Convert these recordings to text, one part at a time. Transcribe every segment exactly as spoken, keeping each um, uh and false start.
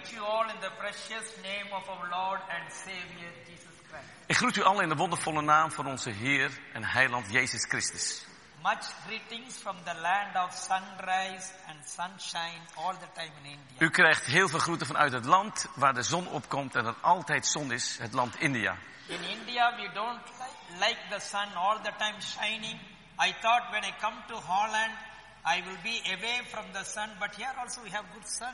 greet you all in the precious name of our Lord and Savior Jesus Christ. Ik groet u allen in de wondervolle naam van onze Heer en Heiland Jezus Christus. Much greetings from the land of sunrise and sunshine all the time in India. U krijgt heel veel groeten vanuit het land waar de zon opkomt en er altijd zon is, het land India. In India we don't like, like the sun all the time shining. I thought when I come to Holland I will be away from the sun, but here also we have good sun.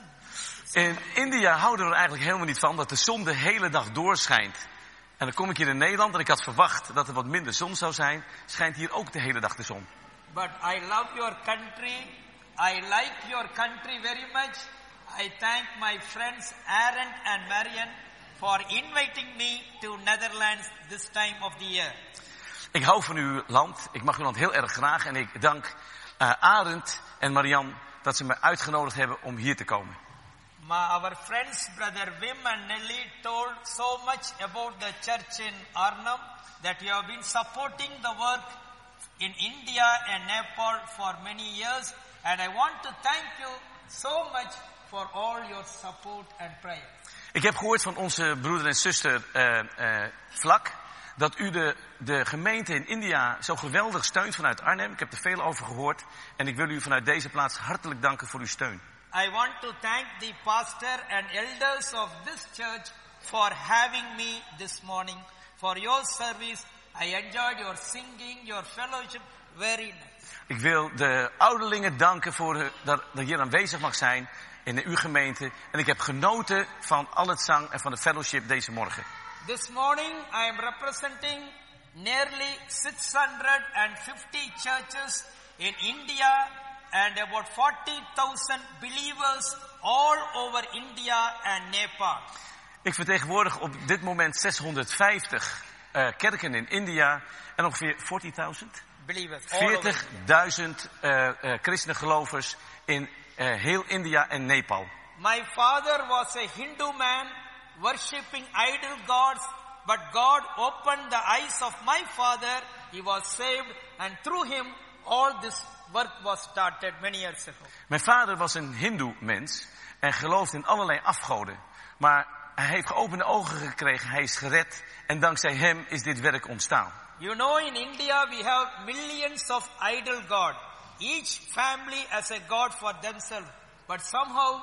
In India houden we er eigenlijk helemaal niet van dat de zon de hele dag doorschijnt. En dan kom ik hier in Nederland en ik had verwacht dat er wat minder zon zou zijn. Schijnt hier ook de hele dag de zon. But I love your country. I like your country very much. I thank my friends Aaron and Marian for inviting me to Netherlands this time of the year. Ik hou van uw land. Ik mag uw land heel erg graag. En ik dank uh, Arend en Marian dat ze mij uitgenodigd hebben om hier te komen. My, our friends, brother Wim and Nelly, told so much about the church in Arnhem that you have been supporting the work in India and Nepal for many years. And I want to thank you so much for all your support and prayer. Ik heb gehoord van onze broeder en zuster uh, uh, Vlak dat u de, de gemeente in India zo geweldig steunt vanuit Arnhem. Ik heb er veel over gehoord en ik wil u vanuit deze plaats hartelijk danken voor uw steun. I want to thank the pastor and elders of this church for having me this morning, for your service. I enjoyed your singing, your fellowship, very nice. Ik wil de ouderlingen danken voor de, dat ik hier aanwezig mag zijn in uw gemeente. En ik heb genoten van al het zang en van de fellowship deze morgen. This morning I am representing nearly six hundred fifty churches in India and about forty thousand believers all over India and Nepal. Ik vertegenwoordig op dit moment zeshonderdvijftig uh, kerken in India en ongeveer veertigduizend Believers. veertigduizend uh, uh, christengelovers in uh, heel India en Nepal. My father was a Hindu man worshipping idol gods, but God opened the eyes of my father. He was saved and through him all this work was started many years ago. Mijn vader was een hindoe mens en geloofde in allerlei afgoden. Maar hij heeft geopende ogen gekregen, hij is gered en dankzij hem is dit werk ontstaan. You know, in India we have millions of idol gods. Each family has a god for themselves. But somehow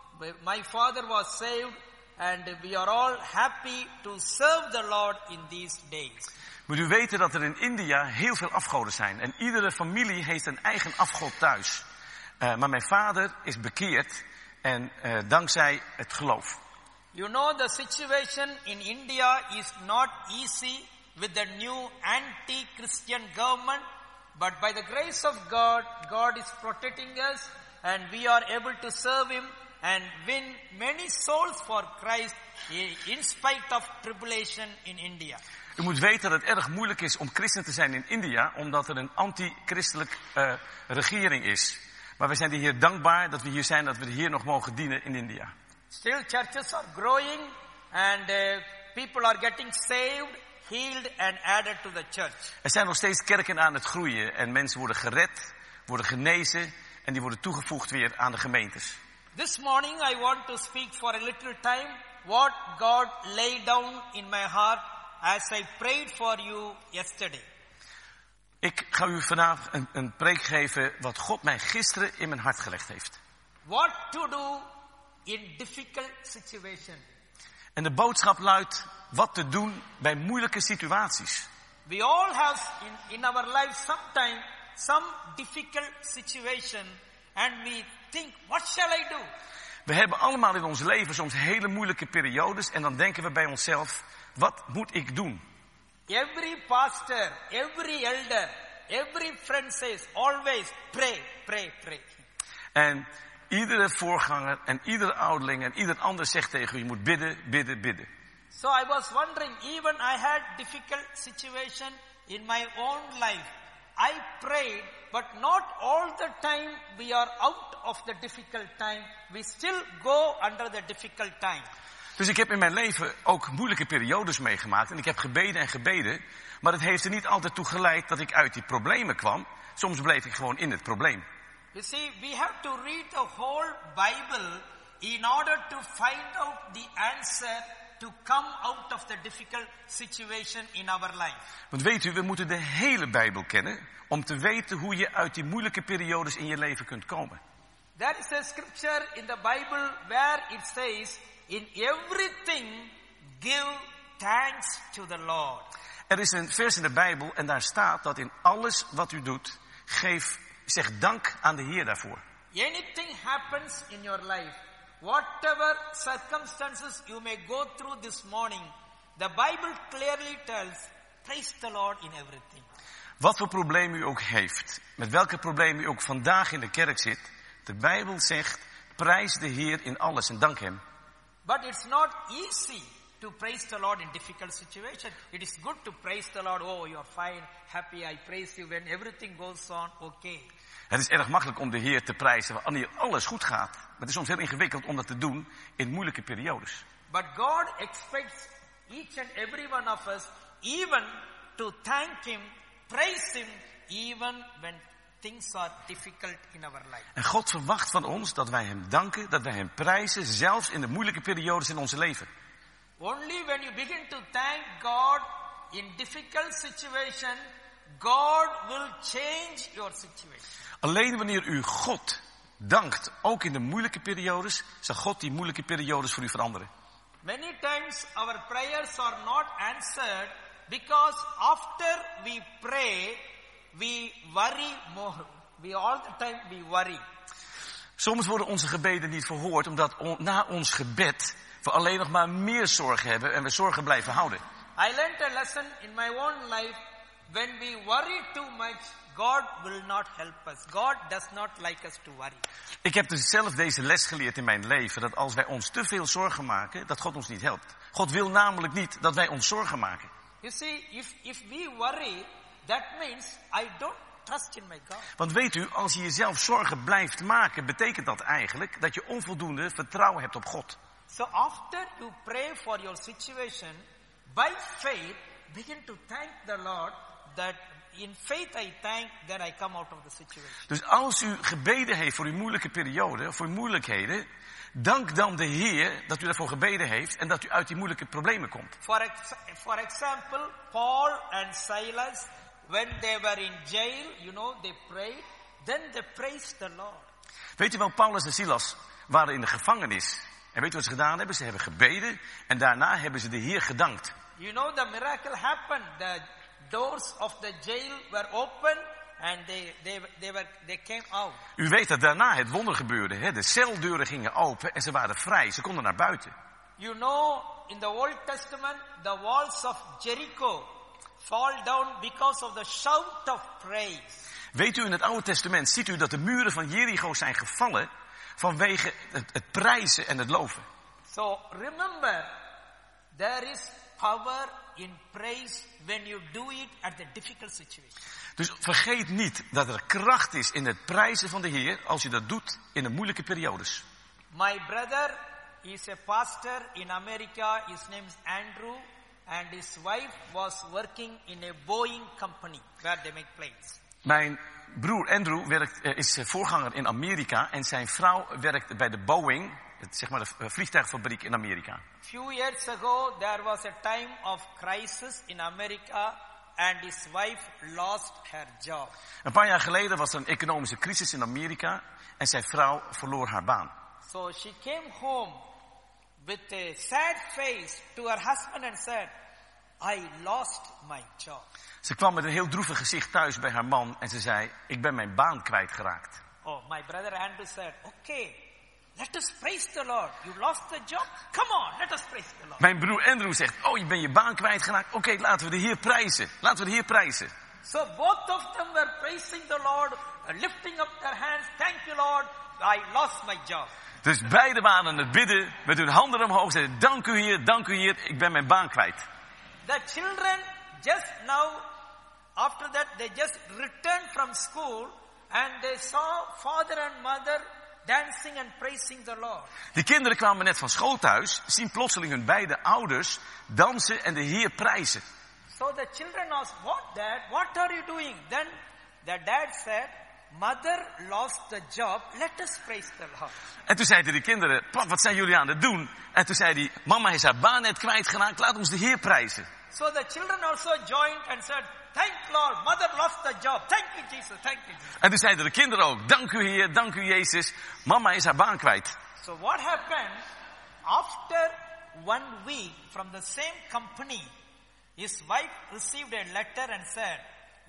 my father was saved and we are all happy to serve the Lord in these days. Moet u weten dat er in India heel veel afgoden zijn. En iedere familie heeft een eigen afgod thuis. Uh, maar mijn vader is bekeerd en uh, dankzij het geloof. You know, the situation in India is not easy with the new anti-Christian government. But by the grace of God, God is protecting us and we are able to serve him and win many souls for Christ in spite of tribulation in India. U moet weten dat het erg moeilijk is om christen te zijn in India, omdat er een anti-christelijk uh, regering is. Maar we zijn hier dankbaar dat we hier zijn, dat we hier nog mogen dienen in India. Still churches are growing and uh, people are getting saved, healed and added to the church. Er zijn nog steeds kerken aan het groeien en mensen worden gered, worden genezen en die worden toegevoegd weer aan de gemeentes. This morning I want to speak for a little time what God laid down in my heart as I prayed for you yesterday. Ik ga u vandaag een, een preek geven wat God mij gisteren in mijn hart gelegd heeft. What to do in difficult situation. En de boodschap luidt wat te doen bij moeilijke situaties. We all have in, in our life sometime some difficult situation and we think, what shall I do? We hebben allemaal in ons leven soms hele moeilijke periodes en dan denken we bij onszelf, wat moet ik doen? Every pastor, every elder, every friend says always pray, pray, pray. En iedere voorganger en iedere ouderling en ieder ander zegt tegen u, je moet bidden, bidden, bidden. So I was wondering, even I had difficult situation in my own life. I prayed, but not all the time we are out of the difficult time. We still go under the difficult time. Dus ik heb in mijn leven ook moeilijke periodes meegemaakt. En ik heb gebeden en gebeden. Maar het heeft er niet altijd toe geleid dat ik uit die problemen kwam. Soms bleef ik gewoon in het probleem. You see, we have to read the whole Bible in order to find out the answer to come out of the difficult situation in our life. Want weet u, we moeten de hele Bijbel kennen om te weten hoe je uit die moeilijke periodes in je leven kunt komen. There is a scripture in the Bible where it says, in everything give thanks to the Lord. Er is een vers in de Bijbel en daar staat dat in alles wat u doet, geef, zeg dank aan de Heer daarvoor. Anything happens in your life, whatever circumstances you may go through this morning, the Bible clearly tells, praise the Lord in everything. Wat voor probleem u ook heeft, met welke probleem u ook vandaag in de kerk zit, de Bijbel zegt, prijs de Heer in alles en dank hem. But it's not easy to praise the Lord in difficult situations. It is good to praise the Lord. Oh, you're fine, happy, I praise you when everything goes on okay. Het is erg makkelijk om de Heer te prijzen wanneer alles goed gaat. Maar het is soms heel ingewikkeld om dat te doen in moeilijke periodes. But God expects each and every one of us even to thank Him, praise Him, even when things are difficult in our life. En God verwacht van ons dat wij hem danken, dat wij hem prijzen, zelfs in de moeilijke periodes in ons leven. Only when you begin to thank God in difficult situation, God will change your situation. Alleen wanneer u God dankt, ook in de moeilijke periodes, zal God die moeilijke periodes voor u veranderen. Many times our prayers are not answered because after we pray, we worry more. We all the time we worry. Soms worden onze gebeden niet verhoord, omdat on, na ons gebed we alleen nog maar meer zorgen hebben en we zorgen blijven houden. I learned a lesson in my own life. When we worry too much, God will not help us. God does not like us to worry. Ik heb dus zelf deze les geleerd in mijn leven, dat als wij ons te veel zorgen maken, dat God ons niet helpt. God wil namelijk niet dat wij ons zorgen maken. You see, if, if we worry, that means I don't trust in my God. Want weet u, als je jezelf zorgen blijft maken, betekent dat eigenlijk dat je onvoldoende vertrouwen hebt op God. So after you pray for your situation, by faith, begin to thank the Lord that in faith I thank that I come out of the situation. Dus als u gebeden heeft voor uw moeilijke periode, of voor uw moeilijkheden, dank dan de Heer dat u daarvoor gebeden heeft en dat u uit die moeilijke problemen komt. For, ex for example, Paul and Silas, when they were in jail, you know, they prayed, then they praised the Lord. Weet u wel, Paulus en Silas waren in de gevangenis. En weet u wat ze gedaan hebben? Ze hebben gebeden en daarna hebben ze de Heer gedankt. You know, the miracle happened. The doors of the jail were open and they, they, they, were, they came out. U weet dat daarna het wonder gebeurde. Hè? De celdeuren gingen open en ze waren vrij. Ze konden naar buiten. You know, in the Old Testament, the walls of Jericho fall down because of the shout of praise. Weet u, in het Oude Testament ziet u dat de muren van Jericho zijn gevallen vanwege het, het prijzen en het loven. So remember, there is power in praise when you do it at the difficult situation. Dus vergeet niet dat er kracht is in het prijzen van de Heer als je dat doet in de moeilijke periodes. My brother is a pastor in America. His name is Andrew. And his wife was working in a Boeing company where they make planes. Mijn broer Andrew werkt, is voorganger in Amerika en zijn vrouw werkt bij de Boeing, zeg maar de vliegtuigfabriek in Amerika. A few years ago there was a time of crisis in America and his wife lost her job. Een paar jaar geleden was er een economische crisis in Amerika en zijn vrouw verloor haar baan. So she came home with a sad face to her husband and said, I lost my job. Ze kwam met een heel droevig gezicht thuis bij haar man en ze zei, ik ben mijn baan kwijtgeraakt. Oh, my brother Andrew said, okay, let us praise the Lord. You lost the job? Come on, let us praise the Lord. Mijn broer Andrew zegt, oh, je bent je baan kwijtgeraakt. Oké, okay, laten we de Heer prijzen. Laten we de Heer prijzen. So both of them were praising the Lord, lifting up their hands. Thank you, Lord. I lost my job. Dus beide waren aan het bidden, met hun handen omhoog. Zeiden, dank u Heer, dank u Heer, ik ben mijn baan kwijt. The children just now, after that, they just returned from school and they saw father and mother dancing and praising the Lord. Die kinderen kwamen net van school thuis, zien plotseling hun beide ouders dansen en de Heer prijzen. So the children asked, what dad, what are you doing? Then the dad said, mother lost the job, let us praise the Lord. En toen zeiden die kinderen, pap, wat zijn jullie aan het doen? En toen zei hij, mama is haar baan net kwijtgeraakt, laat ons de Heer prijzen. So the children also joined and said, thank Lord, mother lost the job. Thank you Jesus, thank you Jesus. En toen zeiden de kinderen ook, dank u Heer, dank u Jezus, mama is haar baan kwijt. So what happened, after one week from the same company, his wife received a letter and said,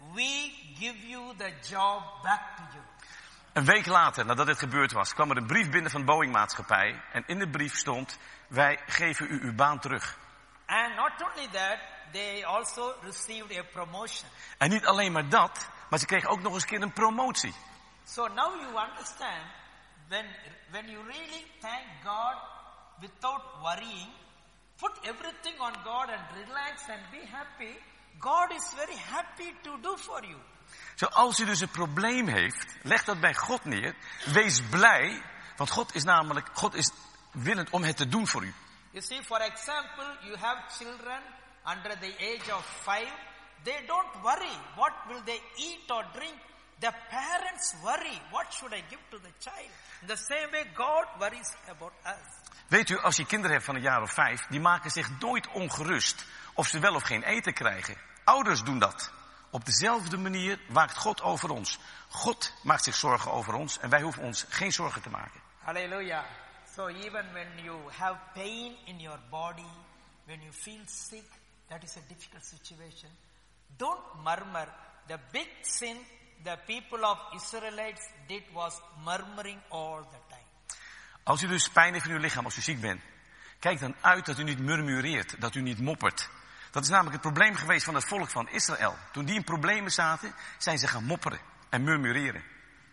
we give you the job back to you. Een week later, nadat dit gebeurd was, kwam er een brief binnen van de Boeing-maatschappij. En in de brief stond, wij geven u uw baan terug. And not only that, they also received a promotion. En niet alleen maar dat, maar ze kregen ook nog eens een keer een promotie. So now you understand, when, when you really thank God without worrying, put everything on God and relax and be happy, God is very happy to do for you. Zo, als u dus een probleem heeft, leg dat bij God neer. Wees blij, want God is namelijk, God is willend om het te doen voor u. You see, for example, you have children under the age of five. They don't worry. What will they eat or drink? The parents worry. What should I give to the child? In the same way, God worries about us. Weet u, als je kinderen hebt van een jaar of vijf, die maken zich nooit ongerust of ze wel of geen eten krijgen. Ouders doen dat. Op dezelfde manier waakt God over ons. God maakt zich zorgen over ons en wij hoeven ons geen zorgen te maken. Hallelujah. So even when you have pain in your body, when you feel sick, that is a difficult situation. Don't murmur. The big sin the people of Israelites did was murmuring all the time. Als u dus pijn heeft in uw lichaam, als u ziek bent, kijk dan uit dat u niet murmureert, dat u niet moppert. Dat is namelijk het probleem geweest van het volk van Israël. Toen die in problemen zaten, zijn ze gaan mopperen en murmureren.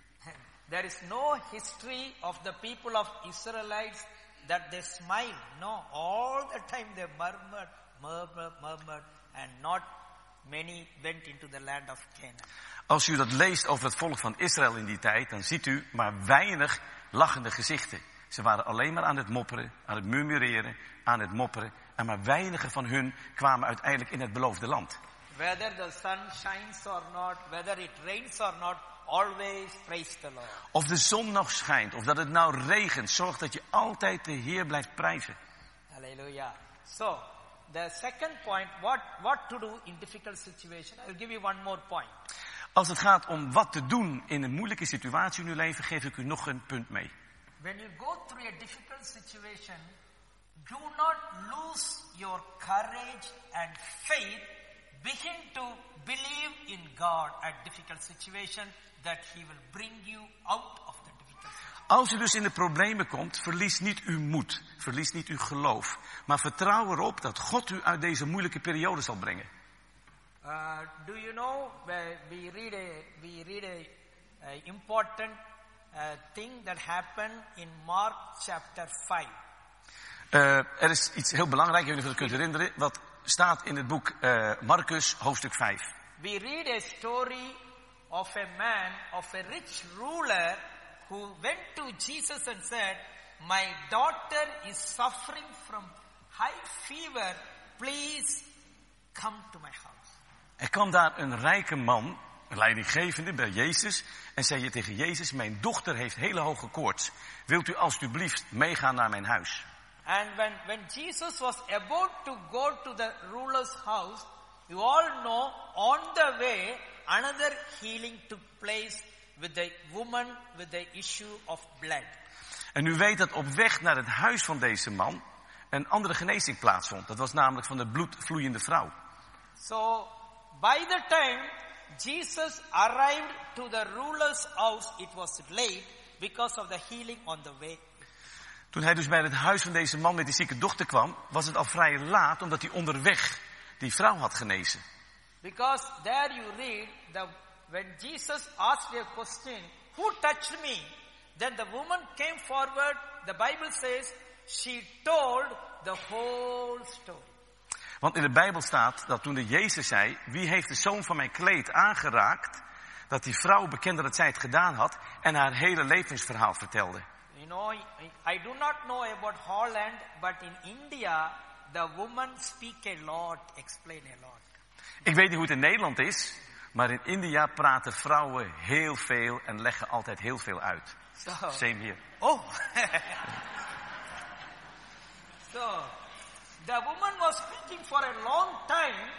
There is no history of the people of Israelites that they smile. No, all the time they murmured, murmured, murmured, and not many went into the land of Canaan. Als u dat leest over het volk van Israël in die tijd, dan ziet u maar weinig lachende gezichten. Ze waren alleen maar aan het mopperen, aan het murmureren, aan het mopperen. En maar weinigen van hun kwamen uiteindelijk in het beloofde land. Whether the sun shines or not, whether it rains or not, always praise the Lord. Of de zon nog schijnt, of dat het nou regent, zorg dat je altijd de Heer blijft prijzen. Hallelujah. So, the second point, what, what to do in difficult situation. I'll give you one more point. Als het gaat om wat te doen in een moeilijke situatie in uw leven, geef ik u nog een punt mee. When you go through a difficult situation, do not lose your courage and faith. Begin to believe in God at difficult situation that He will bring you out of the difficult situation. Als u dus in de problemen komt, verlies niet uw moed, verlies niet uw geloof, maar vertrouw erop dat God u uit deze moeilijke periode zal brengen. Uh, do you know, we read a, we read a, a important uh, thing that happened in Mark chapter five. Uh, er is iets heel belangrijks, ik weet niet of je het kunt herinneren, wat staat in het boek uh, Marcus, hoofdstuk vijf. We read a story of a man, of a rich ruler, who went to Jesus and said, my daughter is suffering from high fever, please come to my house. Er kwam daar een rijke man, een leidinggevende bij Jezus, en zei je tegen Jezus, mijn dochter heeft hele hoge koorts. Wilt u alstublieft meegaan naar mijn huis? And when, when Jesus was about to go to the ruler's house, you all know, on the way, another healing took place with the woman with the issue of blood. En u weet dat op weg naar het huis van deze man een andere genezing plaatsvond. Dat was namelijk van de bloedvloeiende vrouw. So, by the time Jesus arrived to the ruler's house, it was late because of the healing on the way. Toen hij dus bij het huis van deze man met die zieke dochter kwam, was het al vrij laat, omdat hij onderweg die vrouw had genezen. Because there you read, the, when Jesus asked a question, who touched me? Then the woman came forward, the Bible says, she told the whole story. Want in de Bijbel staat dat toen de Jezus zei, wie heeft de zoom van mijn kleed aangeraakt, dat die vrouw bekende dat zij het gedaan had en haar hele levensverhaal vertelde. You know, I do not know about Holland, but in India, the women speak a lot, explain a lot. Ik weet niet hoe het in Nederland is, Maar in India praten vrouwen heel veel en leggen altijd heel veel uit. So, Same here. oh. So, the woman was speaking for a long time.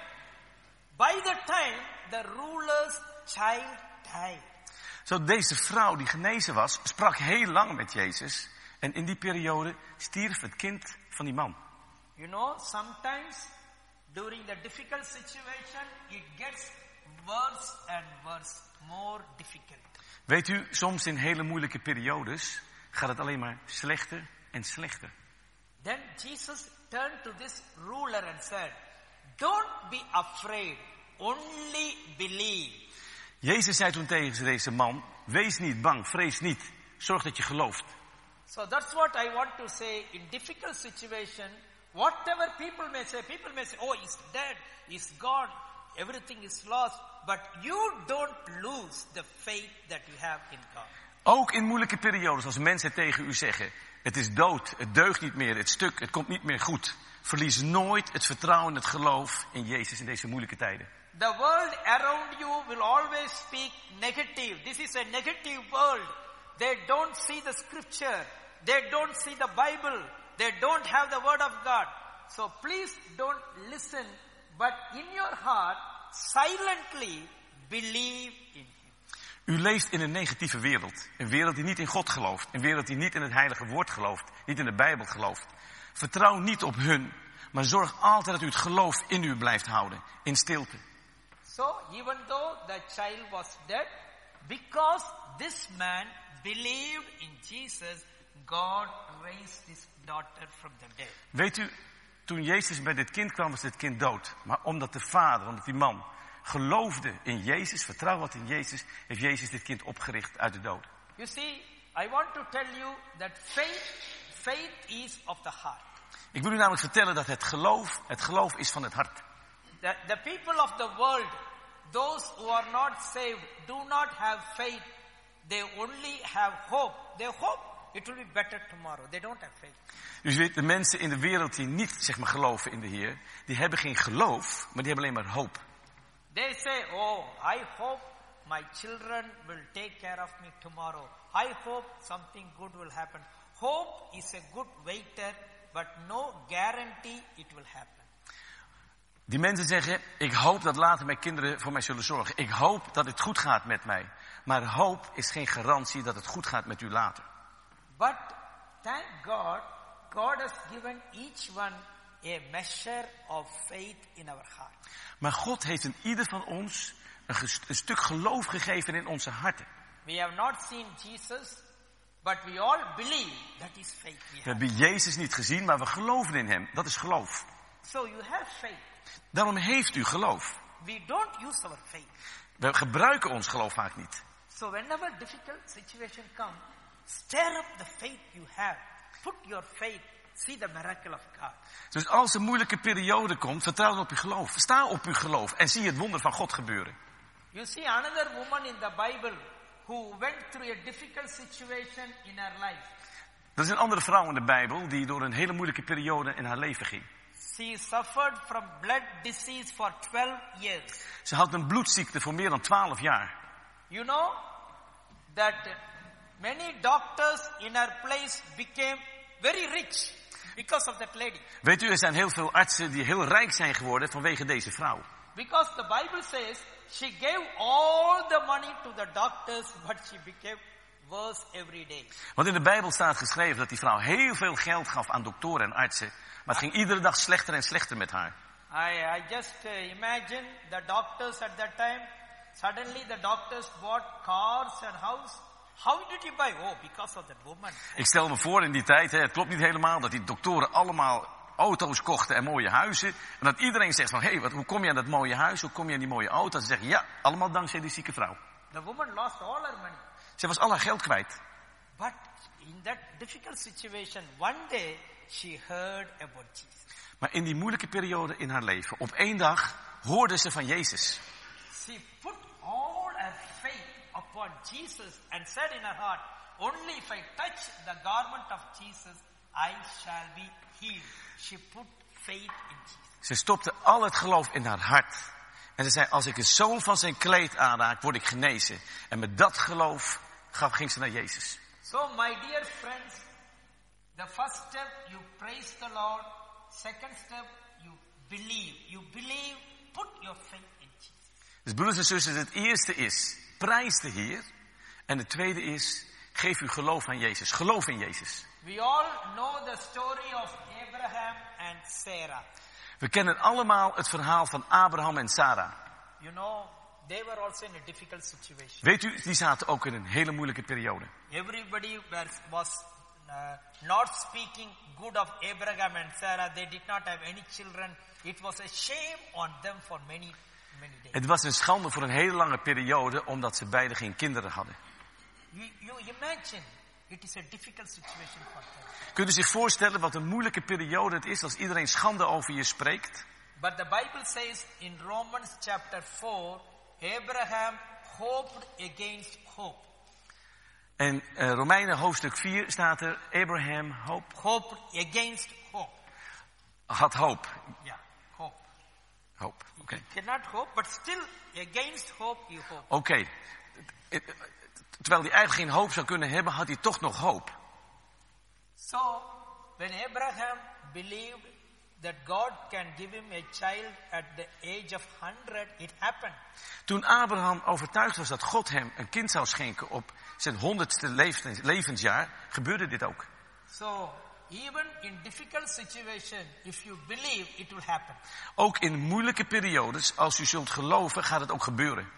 By the time the ruler's child died. Zo, deze vrouw die genezen was, sprak heel lang met Jezus. En in die periode stierf het kind van die man. You know, sometimes during the difficult situation, it gets worse and worse, more difficult. Weet u, soms in hele moeilijke periodes gaat het alleen maar slechter en slechter. Then Jesus turned to this ruler and said, don't be afraid, only believe. Jezus zei toen tegen deze man, wees niet bang, vrees niet, zorg dat je gelooft. So that's what I want to say in difficult situation, whatever people may say, people may say, oh, he's dead, he's gone, everything is lost, but you don't lose the faith that you have in God. Ook in moeilijke periodes, als mensen tegen u zeggen, het is dood, het deugt niet meer, het stuk, het komt niet meer goed. Verlies nooit het vertrouwen, het geloof in Jezus in deze moeilijke tijden. The world around you will always speak negative. This is a negative world. They don't see the scripture. They don't see the Bible. They don't have the word of God. So please don't listen, but in your heart, silently believe in Him. U leeft in een negatieve wereld. Een wereld die niet in God gelooft. Een wereld die niet in het heilige woord gelooft. Niet in de Bijbel gelooft. Vertrouw niet op hun, maar zorg altijd dat u het geloof in u blijft houden. In stilte. So even though the child was dead, because this man believed in Jesus, God raised his daughter from the dead. Weet u, toen Jezus bij dit kind kwam, was dit kind dood. Maar omdat de vader, omdat die man geloofde in Jezus, vertrouwde had in Jezus, heeft Jezus dit kind opgericht uit de dood. You see, I want to tell you that faith, faith is of the heart. Ik wil u namelijk vertellen dat het geloof, het geloof is van het hart. The, the people of the world, those who are not saved, do not have faith. They only have hope. They hope it will be better tomorrow. They don't have faith. Dus weet, de mensen in de wereld die niet, zeg maar, geloven in de Heer, die hebben geen geloof, maar die hebben alleen maar hoop. They say, oh, I hope my children will take care of me tomorrow. I hope something good will happen. Hope is a good waiter, but no guarantee it will happen. Die mensen zeggen, ik hoop dat later mijn kinderen voor mij zullen zorgen. Ik hoop dat het goed gaat met mij. Maar hoop is geen garantie dat het goed gaat met u later. But thank God, God has given each one a measure of faith in our heart. Maar God heeft in ieder van ons een, ges- een stuk geloof gegeven in onze harten. We have not seen Jesus, but we all believe that is faith we We have. hebben Jezus niet gezien, maar we geloven in hem. Dat is geloof. So you have faith. Daarom heeft u geloof. We don't use our faith. We gebruiken ons geloof vaak niet. So whenever difficult situation comes, stir up the faith you have. Put your faith. See the miracle of God. Dus als een moeilijke periode komt, vertrouw dan op uw geloof. Sta op uw geloof en zie het wonder van God gebeuren. You see another woman in the Bible who went through a difficult situation in her life. Er is een andere vrouw in de Bijbel die door een hele moeilijke periode in haar leven ging. She suffered from blood disease for twelve years. Ze had een bloedziekte voor meer dan twaalf jaar. You know that many doctors in her place became very rich because of that lady. Weet u, er zijn heel veel artsen die heel rijk zijn geworden vanwege deze vrouw. Because the Bible says she gave all the money to the doctors, but she became worse every day. Want in de Bijbel staat geschreven dat die vrouw heel veel geld gaf aan doktoren en artsen. Maar het ging iedere dag slechter en slechter met haar. I, I just uh, imagine the doctors at that time. Suddenly the doctors bought cars and house. How did you buy? Oh, because of that woman. Ik stel me voor in die tijd, hè, het klopt niet helemaal, dat die doktoren allemaal auto's kochten en mooie huizen. En dat iedereen zegt van, hé, hey, wat, hoe kom je aan dat mooie huis? Hoe kom je aan die mooie auto? Ze zeggen, ja, allemaal dankzij die zieke vrouw. The woman lost all her money. Ze was al haar geld kwijt. But in that difficult situation, one day she heard about Jesus. Maar in die moeilijke periode in haar leven, op één dag, hoorde ze van Jezus. She put all her faith upon Jesus and said in her heart, only if I touch the garment of Jesus, I shall be healed. She put faith in Jesus. Ze stopte al het geloof in haar hart. En ze zei, als ik een zoom van zijn kleed aanraak, word ik genezen. En met dat geloof gaf, ging ze naar Jezus. So my dear friends, the first step you praise the Lord. Second step you believe. You believe, put your faith in Jesus. Dus broeders en zusters, het eerste is, prijs de Heer. En het tweede is, geef uw geloof aan Jezus. Geloof in Jezus. We all know the story of Abraham and Sarah. We kennen allemaal het verhaal van Abraham en Sarah. You know, they were also in a difficult situation. Weet u, die zaten ook in een hele moeilijke periode. Everybody was, was uh, not speaking good of Abraham and Sarah. They did not have any children. It was a shame on them for many, many days. Het was een schande voor een hele lange periode, omdat ze beiden geen kinderen hadden. You, you imagine, it is a difficult situation for them. Kunt u zich voorstellen wat een moeilijke periode het is als iedereen schande over je spreekt? But the Bible says in Romans chapter four, Abraham hoped against hope. En uh, Romeinen hoofdstuk vier staat er, Abraham hoop, Hoped against hope. had hoop. Yeah, hope. Hoop, oké. Okay. You cannot hope, but still against hope you hope. Oké. Okay. Terwijl hij eigenlijk geen hoop zou kunnen hebben, had hij toch nog hoop. So, when Abraham believed that God can give him a child at the age of one hundred, it happened. Toen Abraham overtuigd was dat God hem een kind zou schenken op zijn honderdste levensjaar, gebeurde dit ook. So, even in difficult situation, if you believe, it will happen. Ook in moeilijke periodes, als u zult geloven, gaat het ook gebeuren.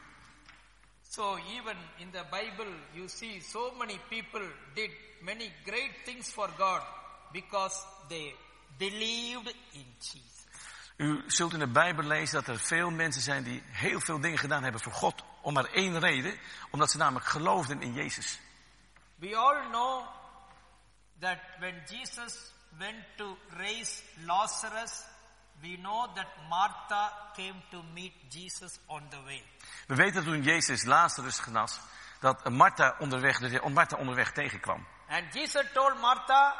So even in the Bible, you see so many people did many great things for God because they believed in Jesus. U zult in de Bijbel lezen dat er veel mensen zijn die heel veel dingen gedaan hebben voor God. Om maar één reden, omdat ze namelijk geloofden in Jezus. We all know that when Jesus went to raise Lazarus, we know that Martha came to meet Jesus on the way. We weten toen Jezus Lazarus genas, dat Martha onderweg, dat Martha onderweg tegenkwam. And Jesus told Martha,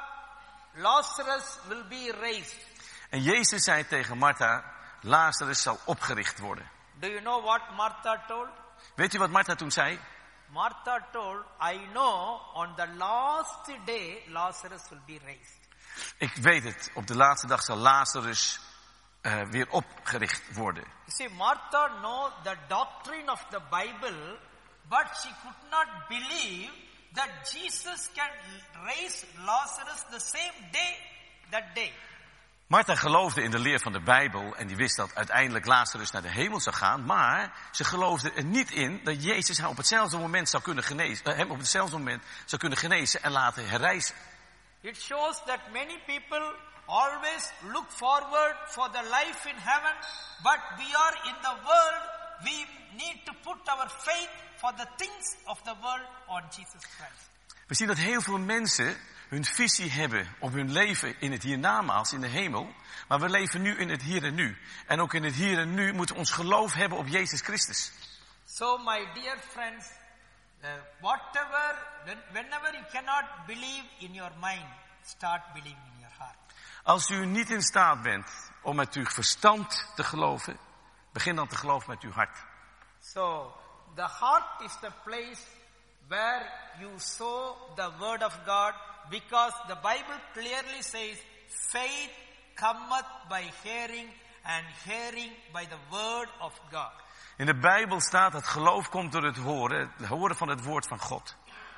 Lazarus will be raised. En Jezus zei tegen Martha, Lazarus zal opgericht worden. Do you know what Martha told? Weet u wat Martha toen zei? Martha told, I know on the last day Lazarus will be raised. Ik weet het, op de laatste dag zal Lazarus uh, weer opgericht worden. You see, Martha knows the doctrine of the Bible, but she could not believe that Jesus can raise Lazarus the same day, that day. Martha geloofde in de leer van de Bijbel en die wist dat uiteindelijk Lazarus naar de hemel zou gaan, maar ze geloofde er niet in dat Jezus hem op hetzelfde moment zou kunnen genezen, hem op hetzelfde moment zou kunnen genezen en laten herrijzen. It shows that many people always look forward for the life in heaven, but we are in the world, we need to put our faith for the things of the world on Jesus Christ. We zien dat heel veel mensen hun visie hebben op hun leven in het hiernamaals, in de hemel. Maar we leven nu in het hier en nu. En ook in het hier en nu moeten we ons geloof hebben op Jezus Christus. So my dear friends, uh, whatever, when, whenever you cannot believe in your mind, start believing in your heart. Als u niet in staat bent om met uw verstand te geloven, begin dan te geloven met uw hart. So, the heart is the place where you sow the word of God, because the Bible clearly says, faith cometh by hearing, and hearing by the word of God. In de Bijbel staat dat geloof komt door het horen, het horen van het woord van God.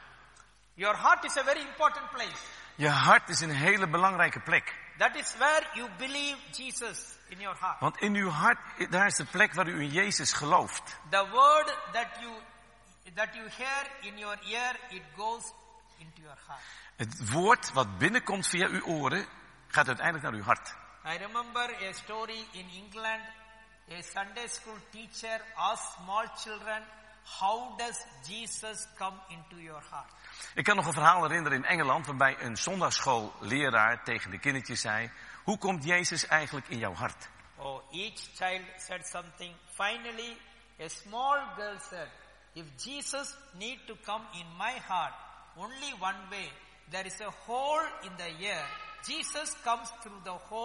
Your heart is a very important place. Je hart is een hele belangrijke plek. That is where you believe Jesus in your heart. Want in uw hart, daar is de plek waar u in Jezus gelooft. The word that you that you hear in your ear, it goes into your heart. Het woord wat binnenkomt via uw oren, gaat uiteindelijk naar uw hart. I remember a story in England. A Sunday school teacher asked small children, how does Jesus come into your heart? Ik kan nog een verhaal herinneren in Engeland, waarbij een zondagsschoolleraar tegen de kindertjes zei, hoe komt Jezus eigenlijk in jouw hart? Oh, each child said something. Finally, a small girl said, if Jesus need to come in my heart, only one way. There is a hole in the ear. Jesus comes through the hole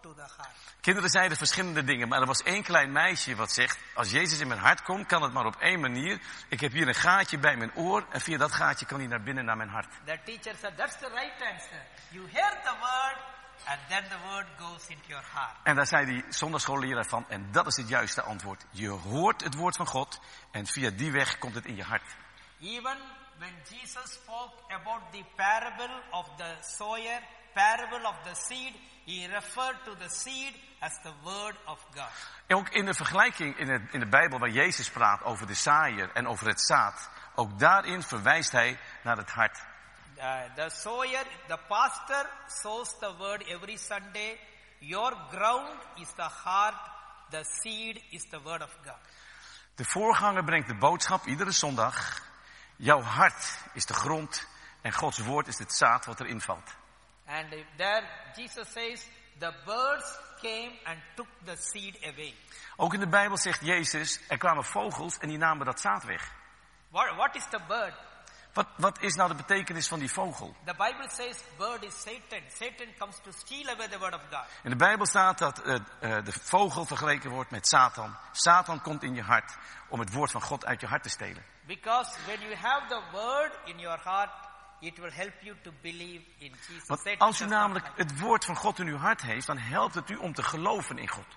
to the heart. Kinderen zeiden verschillende dingen, maar er was één klein meisje wat zegt, als Jezus in mijn hart komt, kan het maar op één manier. Ik heb hier een gaatje bij mijn oor en via dat gaatje kan hij naar binnen naar mijn hart. The teacher said, that's the right answer. You hear the word and then the word goes into your heart. En daar zei die zondagschoolleraar van, en dat is het juiste antwoord. Je hoort het woord van God en via die weg komt het in je hart. Even when Jesus spoke about the parable of the sower, parable of the seed, he referred to the seed as the word of God. En ook in de vergelijking in, het, in de Bijbel waar Jezus praat over de zaaier en over het zaad, ook daarin verwijst hij naar het hart. Uh, the sower, the pastor sows the word every Sunday. Your ground is the heart, the seed is the word of God. De voorganger brengt de boodschap iedere zondag. Jouw hart is de grond en Gods woord is het zaad wat erin valt. And there Jesus says, the birds came and took the seed away. Ook in de Bijbel zegt Jezus, er kwamen vogels en die namen dat zaad weg. What, what is the bird? Wat, wat is nou de betekenis van die vogel? The Bible says bird is Satan. Satan comes to steal away the word of God. In de Bijbel staat dat uh, uh, de vogel vergeleken wordt met Satan. Satan komt in je hart om het woord van God uit je hart te stelen. Because when you have the word in your heart, it will help you to believe in Jesus. Want Satan als u does namelijk not het woord van God in uw hart heeft, dan helpt het u om te geloven in God.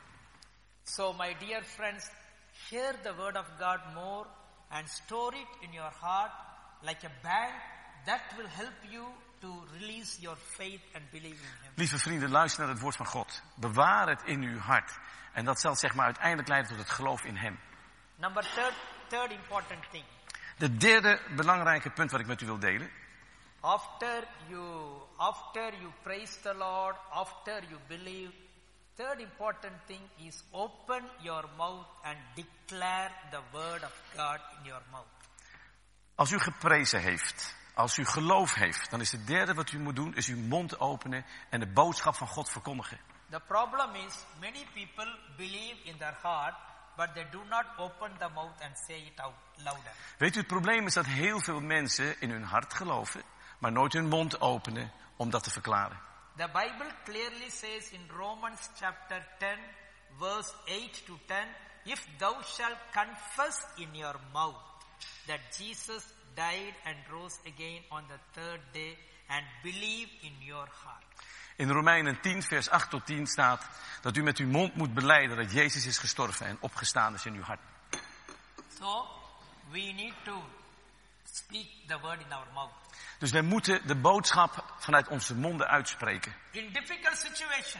So my dear friends, hear the word of God more and store it in your heart like a bank. That will help you to release your faith and believe in Him. Lieve vrienden, luister naar het woord van God. Bewaar het in uw hart. En dat zal zeg maar uiteindelijk leiden tot het geloof in Hem. Number third, third important thing. De derde belangrijke punt wat ik met u wil delen. After you, after you praise the Lord, after you believe, third important thing is open your mouth and declare the word of God in your mouth. Als u geprezen heeft, als u geloof heeft, dan is het derde wat u moet doen, is uw mond openen en de boodschap van God verkondigen. The problem is, many people believe in their heart, but they do not open the mouth and say it out louder. Weet u, het probleem is dat heel veel mensen in hun hart geloven, maar nooit hun mond openen om dat te verklaren. The Bible clearly says in Romans chapter ten, verse eight to ten, if thou shalt confess in your mouth that Jesus died and rose again on the third day and believe in your heart. In Romeinen tien, vers acht tot tien staat dat u met uw mond moet belijden dat Jezus is gestorven en opgestaan is in uw hart. So, we need to speak the word in our mouth. Dus wij moeten de boodschap vanuit onze monden uitspreken. In difficult situation.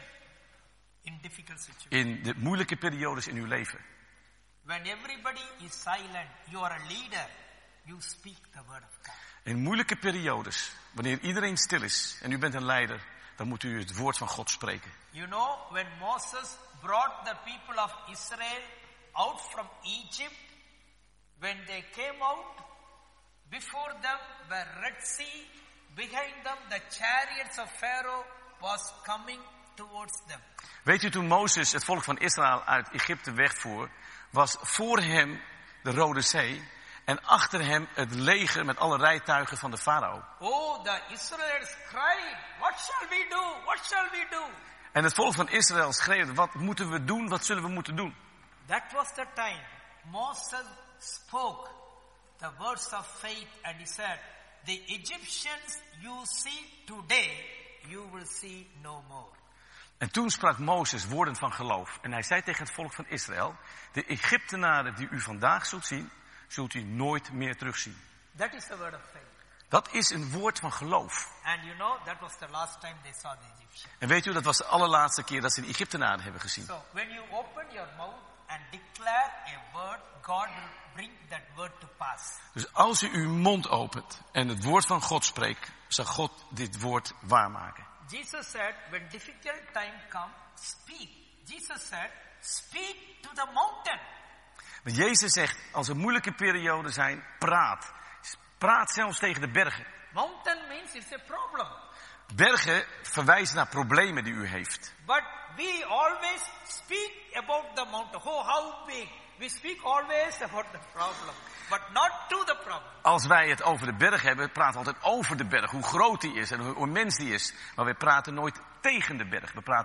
In difficult situation. In de moeilijke periodes in uw leven. When everybody is silent, you are a leader. You speak the word of God. In moeilijke periodes, wanneer iedereen stil is en u bent een leider, dan moet u het woord van God spreken. You know, when Moses brought the people of Israel out from Egypt, when they came out, before them the Red Sea, behind them the chariots of Pharaoh was coming towards them. Weet u, toen Mozes het volk van Israël uit Egypte wegvoer, was voor hem de Rode Zee en achter hem het leger met alle rijtuigen van de farao. Oh, the Israelites cried, what shall we do? What shall we do? En het volk van Israël schreeuwde, wat moeten we doen? Wat zullen we moeten doen? That was the time Moses spoke the words of faith and he said, the Egyptians you see today, you will see no more. En toen sprak Mozes woorden van geloof. En hij zei tegen het volk van Israël, de Egyptenaren die u vandaag zult zien, zult u nooit meer terugzien. That is the word of faith. Dat is een woord van geloof. And you know, that was the last time they saw the Egyptians. En weet u, dat was de allerlaatste keer dat ze de Egyptenaren hebben gezien. So, when you open your mouth and declare a word, God will bring that word to pass. Dus als u uw mond opent en het woord van God spreekt, zal God dit woord waarmaken. Jesus said, when difficult time comes, speak. Jesus said, speak to the mountain. Maar Jezus zegt, als er moeilijke perioden zijn, praat. Praat zelfs tegen de bergen. Mountain means it's a problem. Bergen verwijzen naar problemen die u heeft. But we always speak about the mountain. Oh, how big. We speak always about the problem, but not to the problem. Als wij het over de berg hebben, praten we altijd over de berg. Hoe groot die is en hoe immens die is. Maar we praten nooit tegen de berg. We praten nooit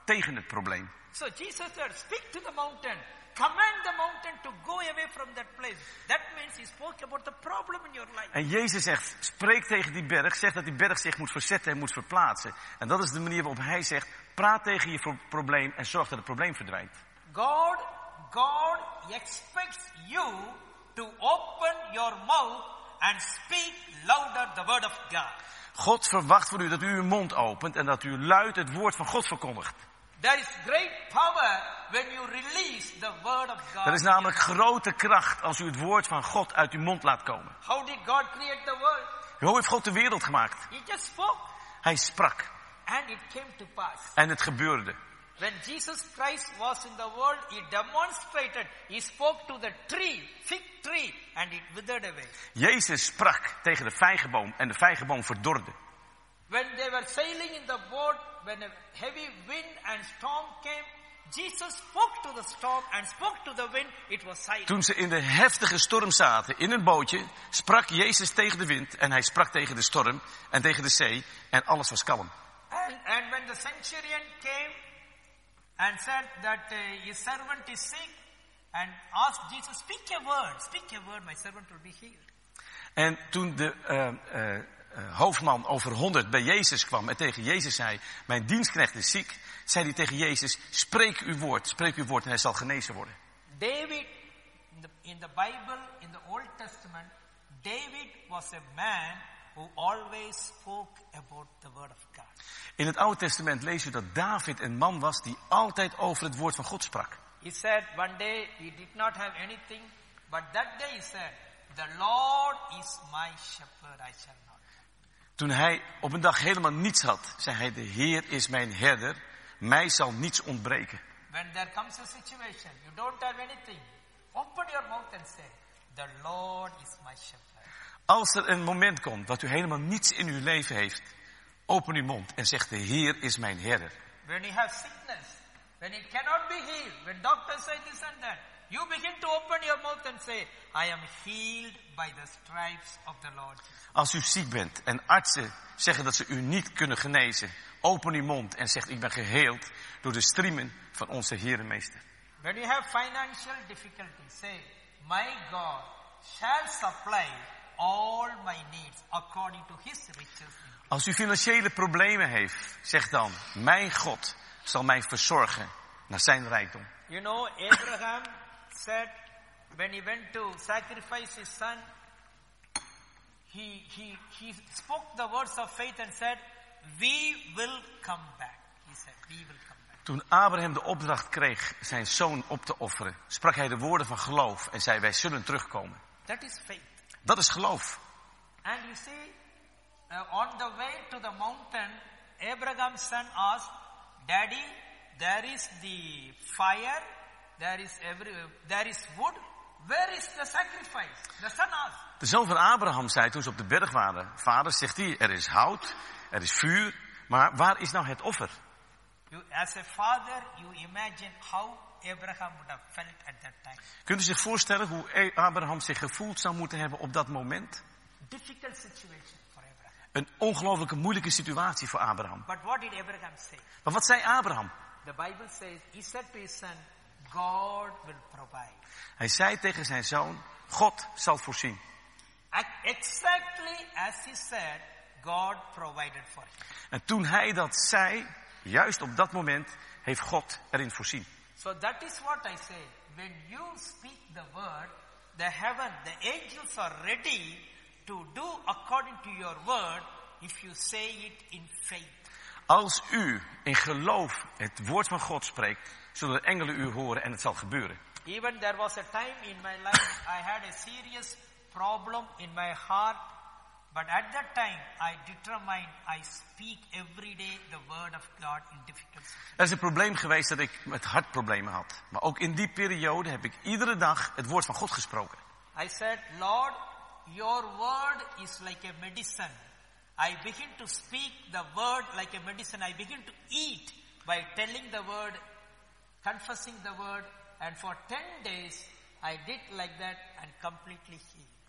tegen het probleem. So Jesus said, speak to the mountain. Command the mountain to go away from that place. That means he spoke about the problem in your life. En Jezus zegt, spreek tegen die berg, zeg dat die berg zich moet verzetten en moet verplaatsen. En dat is de manier waarop hij zegt, praat tegen je pro- probleem en zorg dat het probleem verdwijnt. God, God expects you to open your mouth and speak louder the word of God. God verwacht van u dat u uw mond opent en dat u luid het woord van God verkondigt. There is great power when you release the word of God. Er is namelijk grote kracht als u het woord van God uit uw mond laat komen. How did God create the world? Hoe heeft God de wereld gemaakt? He just spoke Hij sprak and it came to pass. en het gebeurde. When Jesus Christ was in the world, he demonstrated, he spoke to the tree, fig tree, and it withered away. Jezus sprak tegen de vijgenboom en de vijgenboom verdorde. When they were sailing in the boat, when a heavy wind and storm came, Jesus spoke to the storm and spoke to the wind, it was silent. Toen ze in de heftige storm zaten, in een bootje, sprak Jezus tegen de wind en hij sprak tegen de storm en tegen de zee en alles was kalm. And, and when the centurion came and said that uh, his servant is sick and asked Jesus, speak a word, speak a word, my servant will be healed. En toen de uh, uh, uh, hoofdman over honderd bij Jezus kwam en tegen Jezus zei, mijn dienstknecht is ziek, zei hij tegen Jezus, spreek uw woord, spreek uw woord en hij zal genezen worden. David, in the, in the Bible, in the Old Testament, David was a man who always spoke about the word of God. In het Oude Testament lezen we dat David een man was die altijd over het woord van God sprak. He said one day he did not have anything, but that day he said, the Lord is my shepherd, I shall not. Toen hij op een dag helemaal niets had, zei hij, de Heer is mijn herder, mij zal niets ontbreken. When there comes a situation, you don't have anything, open your mouth and say, the Lord is my shepherd. Als er een moment komt dat u helemaal niets in uw leven heeft, open uw mond en zeg, de Heer is mijn herder. When you have sickness, when it cannot be healed, when doctors say this and that, you begin to open your mouth and say, I am healed by the stripes of the Lord. Als u ziek bent en artsen zeggen dat ze u niet kunnen genezen, open uw mond en zeg, ik ben geheeld door de striemen van onze Heer en Meester. When you have financial difficulties, say, my God shall supply all my needs according to his riches. Als u financiële problemen heeft, zeg dan, mijn God zal mij verzorgen naar zijn rijkdom. You know, Abraham said, when he went to sacrifice his son, he, he, he spoke the words of faith and said, we will come back. He said, we will come back. Toen Abraham de opdracht kreeg zijn zoon op te offeren, sprak hij de woorden van geloof en zei, wij zullen terugkomen. That is faith. Dat is geloof. And you see, uh, on the way to the mountain, Abraham's son asked, Daddy, there is the fire, there is every, there is wood. Where is the sacrifice? The son asked. De zoon van Abraham zei toen ze op de berg waren, vader, zegt hij, er is hout, er is vuur, maar waar is nou het offer? You, as a father, you imagine how Abraham would have felt at that time. Kunt u zich voorstellen hoe Abraham zich gevoeld zou moeten hebben op dat moment? Difficult situation for Abraham. Een ongelooflijke moeilijke situatie voor Abraham. But what did Abraham say? Maar wat zei Abraham? The Bible says, he said to his son, God will provide. Hij zei tegen zijn zoon, God zal voorzien. Exactly as he said, God provided for him. En toen hij dat zei, juist op dat moment, heeft God erin voorzien. So that is what I say. When you speak the word, the heaven, the angels are ready to do according to your word if you say it in faith. Als u in geloof het woord van God spreekt, zullen de engelen u horen en het zal gebeuren. Even there was a time in my life I had a serious problem in my heart, but at that time I determined I speak every day the word of God in difficult situations. Er is een probleem geweest dat ik met hartproblemen had. Maar ook in die periode heb ik iedere dag het woord van God gesproken. I said, Lord, your word is like a medicine. I begin to speak the word like a medicine. I begin to eat by telling the word, confessing the word, and for ten days I did like that and completely healed.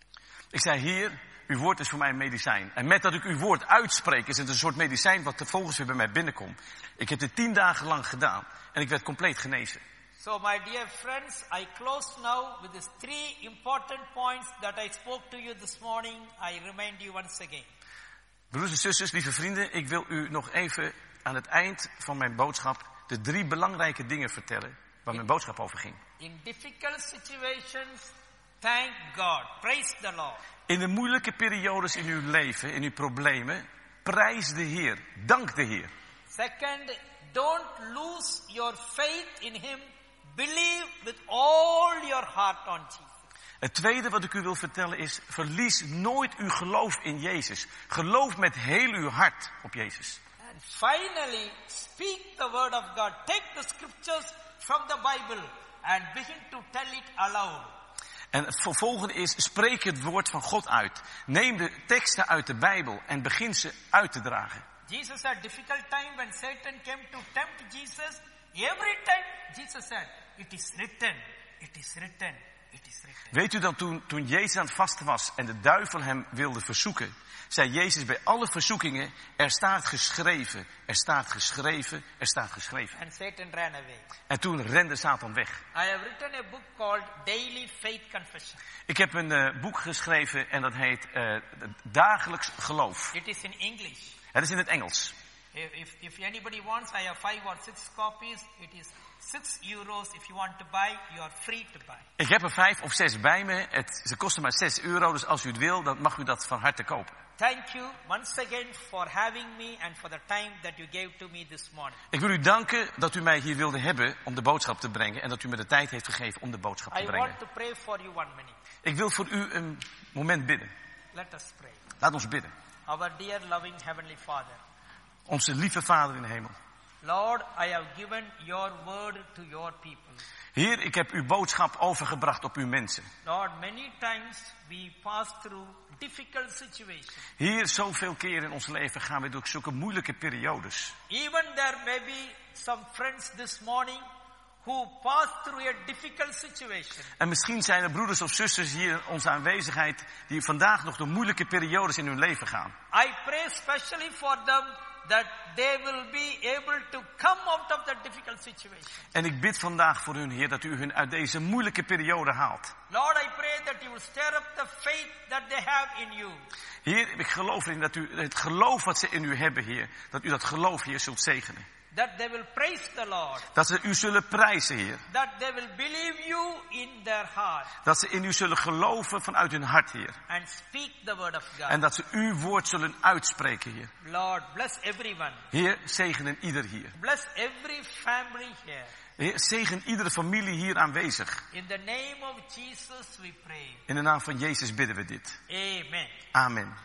Ik zei, Heer, uw woord is voor mij een medicijn. En met dat ik uw woord uitspreek, is het een soort medicijn wat vervolgens weer bij mij binnenkomt. Ik heb dit tien dagen lang gedaan en ik werd compleet genezen. So my dear friends, I close now with these three important points that I spoke to you this morning. I remind you once again. Broeders en zusters, lieve vrienden, ik wil u nog even aan het eind van mijn boodschap de drie belangrijke dingen vertellen waar mijn boodschap over ging. In difficult situations, thank God. Praise the Lord. In de moeilijke periodes in uw leven, in uw problemen, prijs de Heer. Dank de Heer. Second, don't lose your faith in Him. Believe with all your heart on Jesus. Het tweede wat ik u wil vertellen is, verlies nooit uw geloof in Jezus. Geloof met heel uw hart op Jezus. And finally, speak the word of God. Take the scriptures from the Bible and begin to tell it aloud. En het vervolgende is, spreek het woord van God uit. Neem de teksten uit de Bijbel en begin ze uit te dragen. Jesus had a difficult time when Satan came to tempt Jesus. Every time Jesus said, it is written, it is written, it is written. Weet u dat toen, toen Jezus aan het vasten was en de duivel hem wilde verzoeken, zei Jezus bij alle verzoekingen, er staat geschreven, er staat geschreven, er staat geschreven. And Satan ran away. En toen rende Satan weg. I have written a book called Daily Faith Confession. Ik heb een uh, boek geschreven en dat heet uh, Dagelijks Geloof. It is in English. Het is in het Engels. If, if, if anybody wants, I have five or six copies. It is six euros. If you want to buy, you are free to buy. Ik heb er vijf of zes bij me. Het, ze kosten maar zes euro, dus als u het wil, dan mag u dat van harte kopen. Thank you once again for having me and for the time that you gave to me this morning. Ik wil u danken dat u mij hier wilde hebben om de boodschap te brengen en dat u me de tijd heeft gegeven om de boodschap te I brengen. want to pray for you one minute. Ik wil voor u een moment bidden. Let us pray. Laat ons bidden. Our dear loving Heavenly Father. Onze lieve Vader in de hemel. Lord, I have given your word to your people. Heer, ik heb uw boodschap overgebracht op uw mensen. Lord, many times we pass through difficult situations. Heer, zoveel keren in ons leven gaan we door zulke moeilijke periodes. Even there may be some friends this morning who pass through a difficult situation. En misschien zijn er broeders of zusters hier in onze aanwezigheid die vandaag nog door moeilijke periodes in hun leven gaan. I pray especially for them that they will be able to come out of that difficult situation. En ik bid vandaag voor hun, Heer, dat u hun uit deze moeilijke periode haalt. Lord, I pray that you will stir up the faith that they have in you. Heer, ik geloof erin dat u het geloof wat ze in u hebben, Heer, dat u dat geloof, Heer, zult zegenen. That they will praise the Lord. Dat ze u zullen prijzen, Heer. That they will believe you in their heart. Dat ze in u zullen geloven vanuit hun hart, Heer. And speak the word of God. En dat ze uw woord zullen uitspreken, Heer. Lord, bless everyone. Heer, zegenen ieder hier. Bless every family here. Heer, zegen iedere familie hier aanwezig. In the name of Jesus we pray. In de naam van Jezus bidden we dit. Amen. Amen.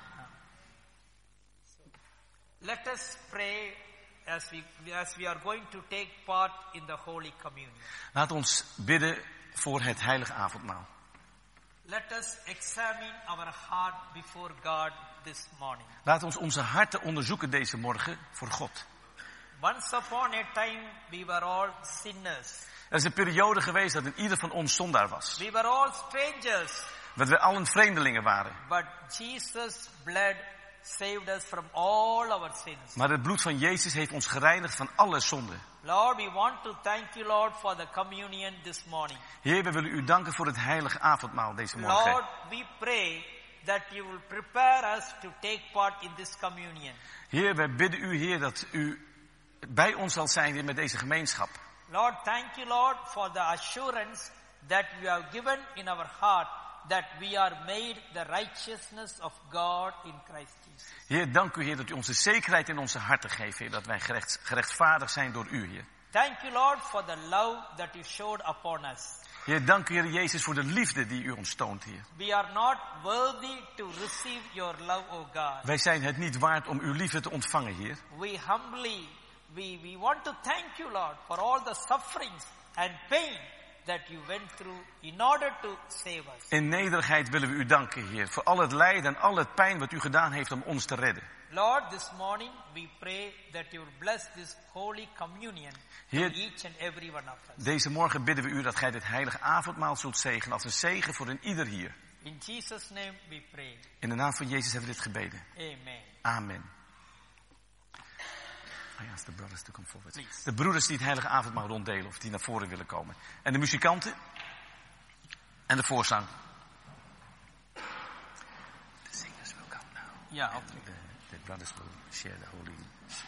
Let us pray as we, as we are going to take part in the Holy Communion. Laat ons bidden voor het heilige avondmaal. Let us examine our heart before God this morning. Laat ons onze harten onderzoeken deze morgen voor God. Once upon a time we were all sinners. Er is een periode geweest dat in ieder van ons zondaar was. We were all strangers. Dat we allen vreemdelingen waren. But Jesus' blood saved us from all our sins. Maar het bloed van Jezus heeft ons gereinigd van alle zonden. Lord, we want to thank you, Lord, for the communion this morning. Heer, we willen u danken voor het heilige avondmaal deze morgen. Lord, we pray that you will prepare us to take part in this communion. Heer, wij bidden u, Heer, dat u bij ons zal zijn met deze gemeenschap. Lord, thank you, Lord, for the assurance that you have given in our heart that we are made the righteousness of God in Christ Jesus. Heer, dank u, Heer, dat u ons de zekerheid in onze harten geeft, Heer, dat wij gerecht, gerechtvaardigd zijn door u, Heer. Thank you, Lord, for the love that you showed upon us. Heer, dank u, Heer Jezus, voor de liefde die u ons toont, Heer. We are not worthy to receive your love, O God. Wij zijn het niet waard om uw liefde te ontvangen, Heer. We humbly, we, we want to thank you, Lord, for all the sufferings and pain that you went through in order to save us. In nederigheid willen we u danken, Heer, voor al het lijden en al het pijn wat u gedaan heeft om ons te redden. Lord, this morning we pray that you will bless this holy communion Heer, to each and every one of us. Deze morgen bidden we u dat gij dit heilige avondmaal zult zegenen als een zegen voor een ieder hier. In Jesus' name we pray. In de naam van Jezus hebben we dit gebeden. Amen. Amen. I ask the brothers to come forward. Please. De broeders die het heilige avondmaal ronddelen of die naar voren willen komen. En de muzikanten. En de voorzang. The singers will come now. Ja, And the, the brothers will share the holy